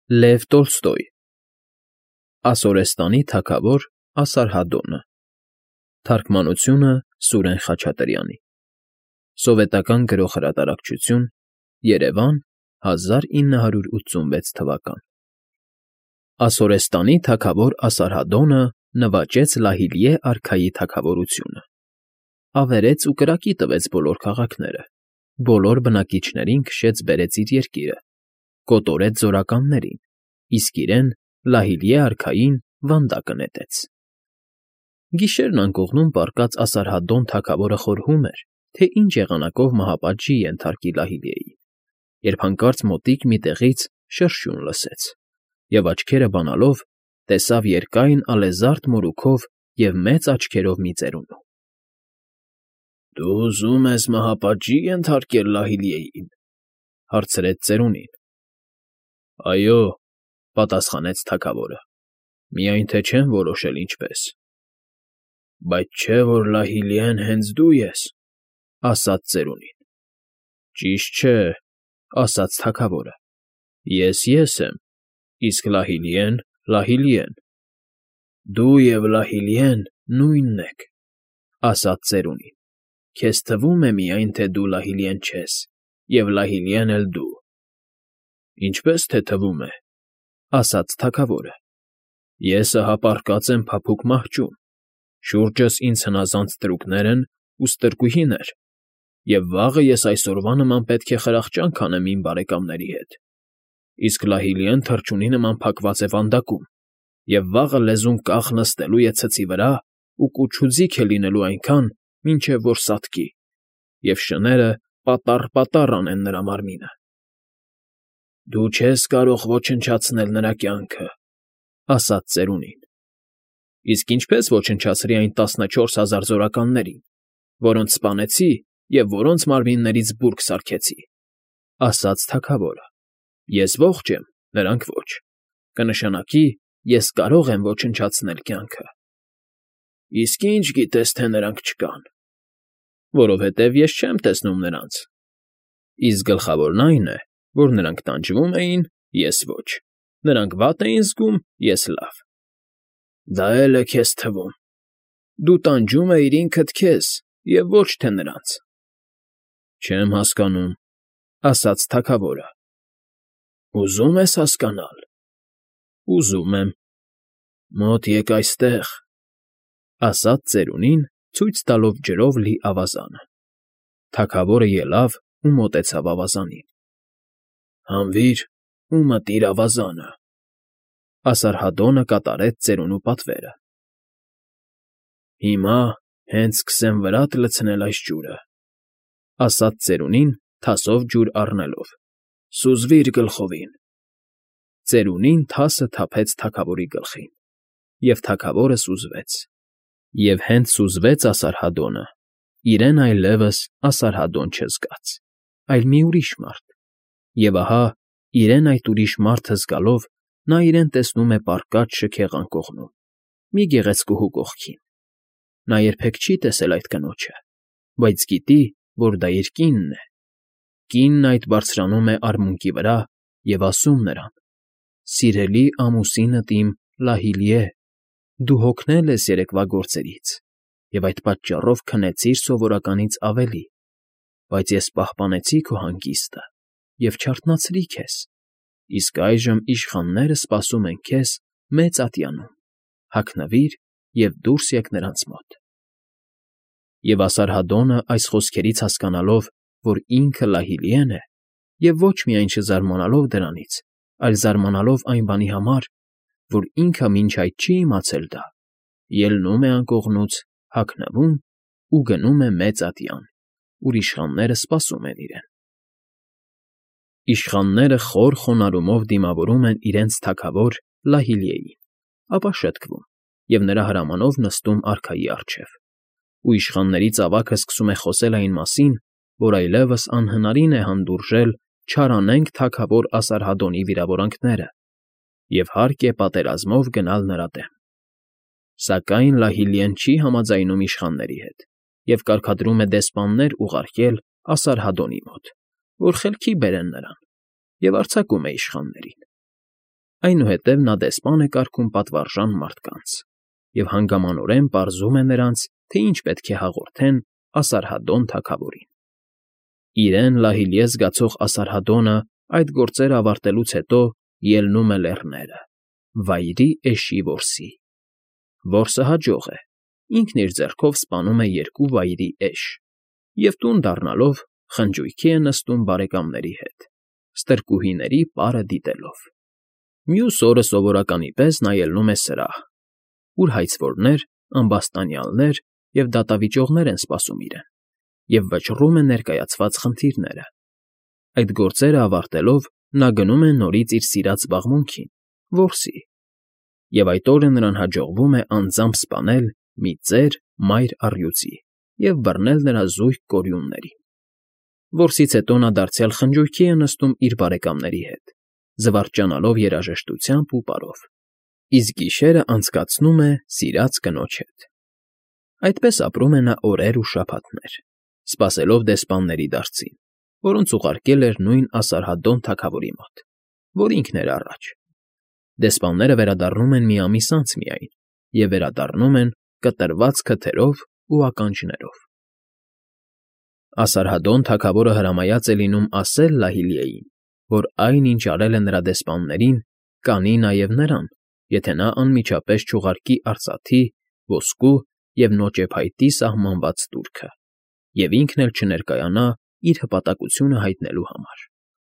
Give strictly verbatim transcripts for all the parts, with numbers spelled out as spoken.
Լև Տոլստոյ Ասորեստանի թագավոր Ասարհադոնը Թարգմանությունը Սուրեն Խաչատրյանի Սովետական գրող֊հրատարակչություն Երևան հազար ինը հարյուր ութսունվեց թվական Ասորեստանի թագավոր Ասարհադոնը նվաճեց Լահիլիե արքայի թագավորությունը, ավերեց ու կրակի տվեց բոլոր քաղաքները, բոլոր բնակիչներին քշեց֊բերեց իր երկիրը, կոտորեց զորականներին, իսկ իրեն՝ Լահիլիե արքային վանդակը նետեց։ Գիշերն անկողնում պառկած Ասարհադոն թագավորը խորհում էր, թե ինչ եղանակով մահապատժի ենթարկի Լահիլիեին, երբ հանկարծ մոտիկ մի տեղից շրշյուն լսեց, և աչքերը բանալով տեսավ երկայն ալեզարդ մորուքով և մեծ աչքերով մի ծերունու։ ֊ Դու ուզում ես մահապատժի ենթարկել Լահիլիեին,֊ հարցրեց ծերունին։ ֊ Այո,֊ պատասխանեց թագավորը,֊ միայն թե չեմ որոշել ինչպես։ ֊ Բայց չէ՞ որ Լահիլիեն հենց դու ես,֊ ասաց ծերունին։ ֊ Ճիշտ չէ,֊ ասաց թագավորը,֊ ես ես եմ, իսկ Լահիլիեն՝ Լահիլիեն։ ֊ Դու և Լահիլիեն նույնն եք,֊ ասաց ծերունին։ Քեզ թվում է միայն, թե դու Լահիլիեն չես, և Լահիլիեն էլ դու։ ֊ Ինչպես թե թվում է,֊ ասաց թագավորը,֊ ես ահա պառկած եմ փափուկ մահճում, շուրջս ինձ հնազանդ ստրուկներ են ու ստրկուհիներ, և վաղը ես այսօրվա նման պետք է խրախճանք անեմ իմ բարեկամների հետ, իսկ Լահիլիեն թռչունի նման փակված է վանդակում, և վաղը լեզուն կախ նստելու է ցցի վրա ու կուչ֊հուձիք է լինելու այնքան, մինչև որ սատկի, և շները պատառ֊պատառ անեն նրա մարմինը։ ֊ Դու չես կարող ոչնչացնել նրա կյանքը,֊ ասաց ծերունին։ ֊ Իսկ ինչպե՞ս ոչնչացրի այն տասնչորս հազար զորականներին, որոնց սպանեցի և որոնց մարմիններից բուրգ սարքեցի,֊ ասաց թագավորը։ ֊ Ես ողջ եմ, նրանք ոչ, կնշանակի, ես կարող եմ ոչնչացնել կյանքը։ ֊ Իսկ ի՞նչ գիտես, թե նրանք չկան։ ֊ Որովհետև ես չեմ տեսնում նրանց։ ֊ Իսկ գլխավորն այն է, որ նրանք տանջվում էին, ես ոչ, նրանք վատ էին զգում, ես՝ լավ։ ֊ Դա էլ է քեզ թվում։ Դու տանջում էիր ինքդ քեզ և ոչ թե նրանց։ ֊ Չեմ հասկանում,֊ ասաց թագավորը։ ֊ Ուզում ես հասկանալ։ ֊ Ուզում եմ։ ֊ Մոտ եք այստեղ,֊ ասաց ծերունին, ցույց տալով ջրով լի ավազանը։ Թագավորը ելավ ու մոտեցավ ավազանին։ ֊ Հանվի՛ր ու մտիր ավազանը,֊ Ասարհադոնը կատարեց ծերունու պատվերը։ ֊ Հիմա հենց սկսեմ վրատ լցնել այս ջուրը,֊ ասաց ծերունին, թասով ջուր առնելով,֊ սուզվի՛ր գլխովին։ Ծերունին թասը թափեց թագավորի գլխին, և թագավորը սուզվեց։ Եվ հենց սուզվեց Ասարհադոնը, իրեն այլևս Ասարհադոն չզգաց, այլ մի ուրիշ մարդ, և ահա, իրեն այդ ուրիշ մարդը զգալով, նա իրեն տեսնում է պառկած շքեղ անկողնում, մի գեղեցկուհու կողքին։ Նա երբեք չի տեսել այդ կնոջը, բայց գիտի, որ դա իր կինն է։ Կինն այդ բարձրանում է արմունկի վրա և ասում նրան. «Սիրելի ամուսինդ իմ Լահիլիե, դու հոգնել ես երեկվա գործերից և այդ պատճառով քնեցիր սովորականից ավելի, բայց ես պահպանեցի քո հանգիստը և չարթնացրի քեզ, իսկ այժմ իշխանները սպասում են քեզ մեծ ատյանում, հագնվիր և դուրս եկ նրանց մոտ»։ Եվ Ասարհադոնը այս խոսքերից հասկանալով, որ ինքը Լահիլիեն է, և ոչ միայն չզարմանալով դրանից, այլ զարմանալով այն բանի համար, որ ինքը մինչ այդ չի իմացել դա, ելնում է անկողնուց, հագնվում ու գնում է մեծ ատյան, ուր իշխանները սպասում են իրեն։ Իշխանները խոր խոնարհումով դիմավորում են իրենց թագավոր Լահիլիեին, ապա շտկվում և նրա հրամանով նստում արքայի առջև, ու իշխանների ծավաքը սկսում է խոսել այն մասին, որ այլևս անհնարին է հանդուրժել չարանենգ թագավոր Ասարհադոնի վիրավորանքները, և հարկ է պատերազմով գնալ նրա դեմ։ Սակայն Լահիլիեն չի համաձայնում իշխանների հետ և կարգադրում է դեսպաններ ուղարկել Ասարհադոնի մոտ, որ խելքի բերեն նրան, և արձակում է իշխաններին։ Այնուհետև նա դեսպան է կարգում պատվարժան մարդկանց և հանգամանորեն պարզում է նրանց, թե ինչ պետք է հաղորդեն Ասարհադոն թագավորին։ Իրեն Լահիլիե զգացող Ասարհադոնը այդ գործերը ավարտելուց հետո ելնում է լեռները, վայրի էշի որսի։ Որսը հաջող է, ինքն իր ձեռքով սպանում է երկու վայրի էշ և տուն դառնալով խնջույքի է նստում բարեկամների հետ, ստրկուհիների պարը դիտելով։ Մյուս օրը սովորականի պես նա ելնում է սրահ, ուր հայցվորներ, ամբաստանյալներ և դատավիճողներ են սպասում իրեն, և վճռում է ներկայացված խնդիրները։ Այդ գործերը ավարտելով՝ նա գնում է նորից իր սիրած զբաղմունքին՝ որսի, և այդ օրը նրան հաջողվում է անձամբ սպանել մի ծեր մայր առյուծի և բռնել նրա զույգ կորյուններին։ Որսից հետո նա դարձյալ խնջույքի է նստում իր բարեկամների հետ, զվարճանալով երաժշտությամբ ու պարով, իսկ գիշերը անցկացնում է սիրած կնոջ հետ։ Այդպես ապրում է նա օրեր ու շաբաթներ, սպասելով դեսպանների դարձին, որոնց ուղարկել էր նույն Ասարհադոն թագավորի մոտ, որ ինքն էր առաջ։ Դեսպանները վերադառնում են մի ամիս անց միայն և վերադառնում են կտրված քթերով ու ականջներով։ Ասարհադոն թագավորը հրամայած է լինում ասել Լահիլիեին, որ այն, ինչ արել է նրա դեսպաններին, կանի նաև նրան, եթե նա անմիջապես չուղարկի արծաթի, ոսկու և նոճեփայտի սահմանված տուրքը, և ինքն էլ չներկայանա իր հպատակությունը հայտնելու համար։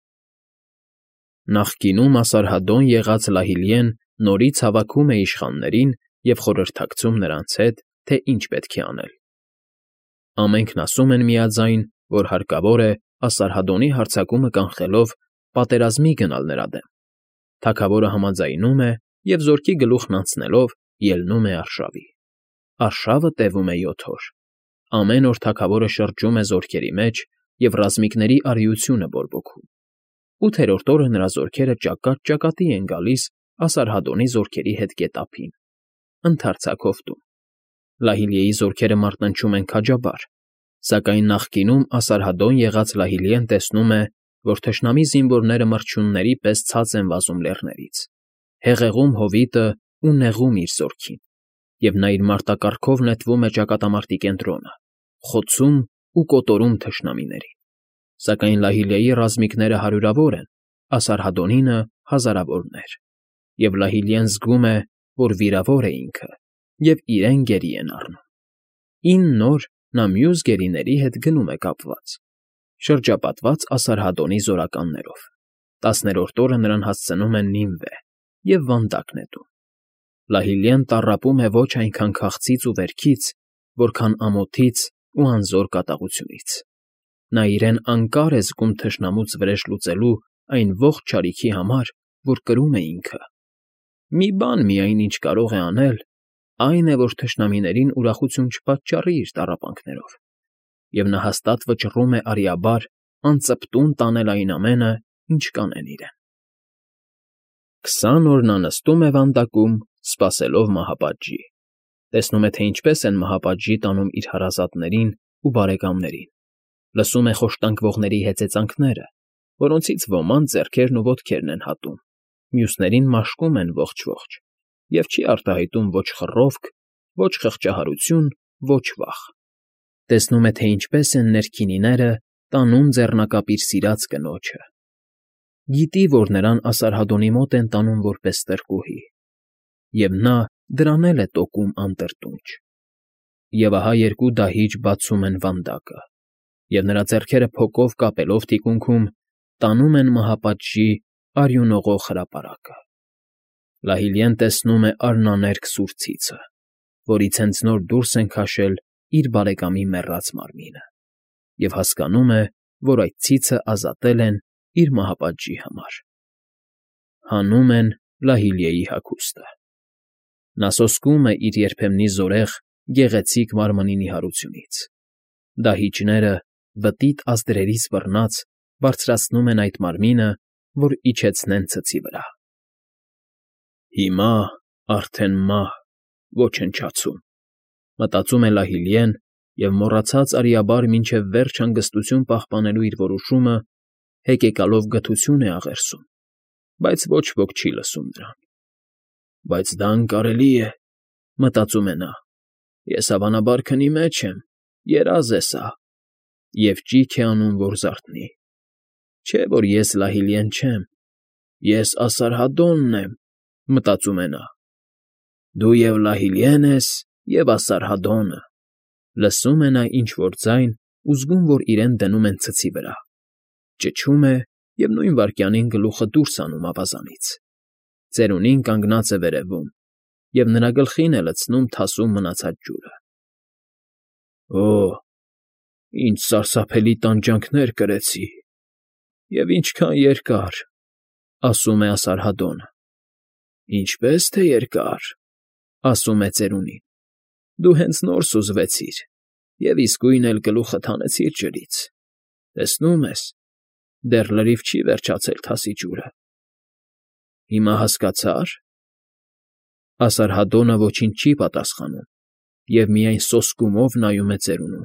Նախկինում Ասարհադոն եղած Լահիլիեն նորից հավաքում է իշխաններին և խորհրդակցում նրանց հետ, թե ինչ պետք է անել։ Ամենքն ասում են միաձայն, որ հարկավոր է Ասարհադոնի հարձակումը կանխելով պատերազմի գնալ նրա դեմ։ Թագավորը համաձայնում է և զորքի գլուխն անցնելով ելնում է արշավի։ Արշավը տևում է յոթ օր։ Ամեն օր թագավորը շրջում է զորքերի մեջ և ռազմիկների արիությունը բորբոքում։ Ութերորդ օրը նրա զորքերը ճակատ֊ճակատի են գալիս Ասարհադոնի զորքերի հետ գետափին, ընդարձակ հովտում։ Լահիլիեի զորքերը մարտնչում են քաջաբար, սակայն նախկինում Ասարհադոն եղած Լահիլիեն տեսնում է, որ թշնամի զինվորները մրջյունների պես ցած են վազում լեռներից, հեղեղում հովիտը ու նեղում իր զորքին, և նա իր մարտակառքով նետվում է ճակատամարտի կենտրոնը, խոցում ու կոտորում թշնամիներին։ Սակայն Լահիլիեի ռազմիկները հարյուրավոր են, Ասարհադոնինը հազարավորներ, և Լահիլիեն զգում է, որ վիրավոր է ինքը, և իրեն գերի են առնում։ Ինն օր նա մյուս գերիների հետ գնում է կապված, շրջապատված Ասարհադոնի զորականներով։ Տասներորդ օրը նրան հասցնում են Նինվե և վանդակ նետում։ Լահիլիեն տառապում է ոչ այնքան քաղցից ու վերքից, որքան ամոթից ու անզոր կատաղությունից։ Նա իրեն անկար է զգում թշնամուց վրեժ լուծելու այն ողջ չարիքի համար, որ կրում է ինքը։ Մի բան միայն ինչ կարող է անել, այն է, որ թշնամիներին ուրախություն չպատճառի իր տառապանքներով, և նա հաստատ վճռում է արիաբար անծպտուն տանել այն ամենը, ինչ կանեն իրեն։ Քսան օր նա նստում է վանդակում, սպասելով մահապատժի, տեսնում է, թե ինչպես են մահապատժի տանում իր հարազատներին ու բարեկամներին, լսում է խոշտանգվողների հեծեծանքները, որոնցից ոմանց ձեռքերն ու ոտքերն են հատում, մյուսներին մաշկում են ողջ֊ողջ, և չի արտահայտում ոչ խռովք, ոչ խղճահարություն, ոչ վախ։ Տեսնում է, թե ինչպես են ներքինիները տանում ձեռնակապ իր սիրած կնոջը։ Գիտի, որ նրան Ասարհադոնի մոտ են տանում որպես ստրկուհի, և նա դրան էլ է տոկում անտրտունջ։ Եվ ահա երկու դահիճ բացում են վանդակը, և նրա ձեռքերը փոկով կապելով թիկունքում տանում են մահապատժի արյունողող հրապարակը։ Լահիլիեն տեսնում է արնաներկ սուր ցիցը, որից հենց նոր դուրս են քաշել իր բարեկամի մեռած մարմինը, և հասկանում է, որ այդ ցիցը ազատել են իր մահապատժի համար։ Հանում են Լահիլիեի հագուստը։ Նա սոսկում է իր երբեմնի զորեղ, գեղեցիկ մարմնի նիհարությունից։ Դահիճները, բտիտ ազդրերից բռնած, բարձրացնում են այդ մարմինը, որ իջեցնեն ցցի վրա։ Հիմա արդեն մահ, ոչնչացում, մտածում է Լահիլիեն և մոռացած արիաբար մինչև վերջ հանգստություն պահպանելու իր որոշումը, հեկեկալով գթություն է աղերսում բայց ոչ ոք չի լսում նրան։ Բայց դա անկարելի է, մտածում է նա, ես հավանաբար քնի մեջ եմ, երազ է սա, և ճիգ է անում, որ զարթնի։ Չէ՞ որ ես Լահիլիեն չեմ, ես Ասարհադոնն եմ, մտածում է նա։ Դու և Լահիլիեն ես, և Ասարհադոնը, լսում է նա ինչ֊որ ձայն ու զգում, որ իրեն դնում են ցցի վրա, ճչում է և նույն վայրկյանին գլուխը դուրս հանում ավազանից, ծերունին կանգնած է վերևում, և նրա գլխին է լցնում թասում մնացած ջուրը։ Օ՜, ինչ սարսափելի տանջանքներ կրեցի, և ինչքան երկար, ասում է Ասարհադոնը։ Ինչպե՞ս թե երկար, ասում է ծերունին, դու հենց նոր սուզվեցիր և իսկույն էլ գլուխդ հանեցիր ջրից, տեսնում ես, դեռ լրիվ չի վերջացել թասի ջուրը։ Հիմա հասկացա՞ր։ Ասարհադոնը ոչինչ չի պատասխանում և միայն սոսկումով նայում է ծերունուն։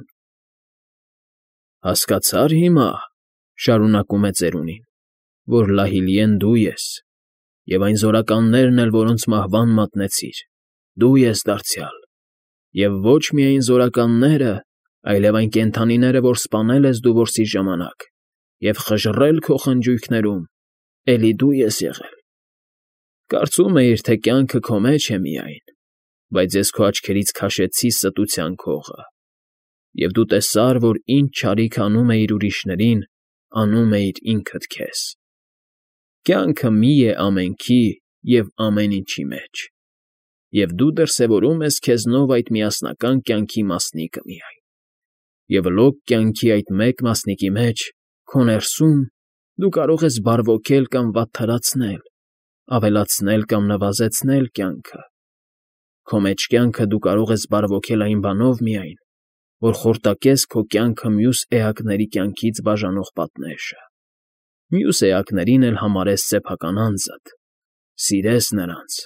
Հասկացա՞ր հիմա, շարունակում է ծերունին, որ Լահիլիեն դու ես, և այն զորականներն էլ, որոնց մահվան մատնեցիր, դու ես դարձյալ, և ոչ միայն զորականները, այլև այն կենդանիները, որ սպանել ես դու որսի ժամանակ և խժռել քո խնջույքներում, էլի դու ես եղել։ Կարծում էիր, թե կյանքը քո մեջ է միայն, բայց ես քո աչքերից քաշեցի ստության քողը, և դու տեսար, որ ինչ չարիք անում էիր ուրիշներին, անում էիր ինքդ քեզ։ Կյանքը մի է ամենքի և ամեն ինչի մեջ, և դու դրսևորում ես քեզնով այդ միասնական կյանքի մասնիկը միայն, և լոկ կյանքի այդ մեկ մասնիկի մեջ, քո ներսում, դու կարող ես բարվոքել կամ վատթարացնել, ավելացնել կամ նվազեցնել կյանքը։ Քո մեջ կյանքը դու կարող ես բարվոքել այն բանով միայն, որ խորտակես քո կյանքը մյուս էակների կյանքից բաժանող պատնեշը, մյուս էակներին էլ համարես սեփական անձդ, սիրես նրանց։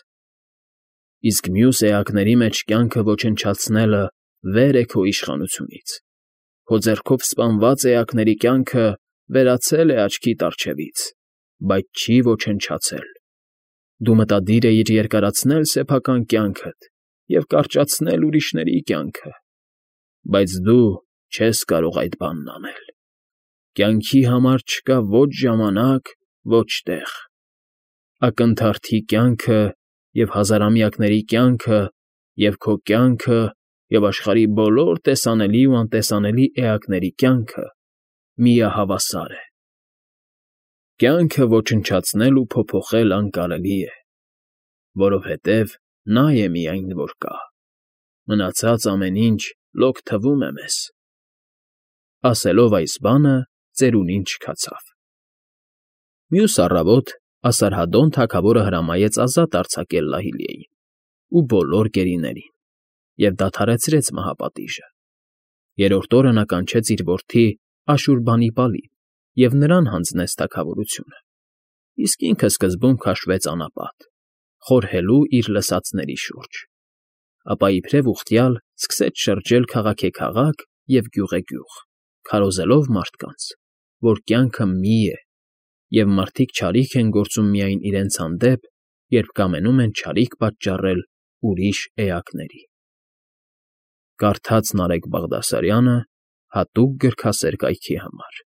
Իսկ մյուս էակների մեջ կյանքը ոչնչացնելը վեր է քո իշխանությունից, քո ձեռքով սպանված էակների կյանքը վերացել է աչքիդ առջևից, բայց չի ոչնչացել։ Դու մտադիր էիր երկարացնել սեփական կյանքդ և կարճացնել ուրիշների կյանքը, բայց դու չես կարող այդ բանն անել։ Կյանքի համար չկա ոչ ժամանակ, ոչ տեղ։ Ակնթարթի կյանքը և հազարամյակների կյանքը և քո կյանքը և աշխարհի բոլոր տեսանելի ու անտեսանելի էակների կյանքը միահավասար է։ Կյանքը ոչնչացնել ու փոփոխել անկարելի է, որովհետև նա է միայն, որ կա, մնացած ամեն ինչ լոկ թվում է մեզ։ Ասելով այս բանը, ծերունին չքացավ։ Մյուս առավոտ Ասարհադոն թագավորը հրամայեց ազատ արձակել Լահիլիեին ու բոլոր գերիներին և դադարեցրեց մահապատիժը։ Երրորդ օրը նա կանչեց իր որդի Աշուրբանիպալին և նրան հանձնեց թագավորությունը, իսկ ինքը սկզբում քաշվեց անապատ, խորհելու իր լսածների շուրջ, ապա իբրև ուխտյալ սկսեց շրջել քաղաքեքաղաք և գյուղեգյուղ, քարոզելով մարդկանց, որ կյանքը մի է, և մարդիկ չարիք են գործում միայն իրենց հանդեպ, երբ կամենում են չարիք պատճառել ուրիշ էակների։ Կարդաց Նարեկ Բաղդասարյանը հատուկ գրքասեր կայքի համար։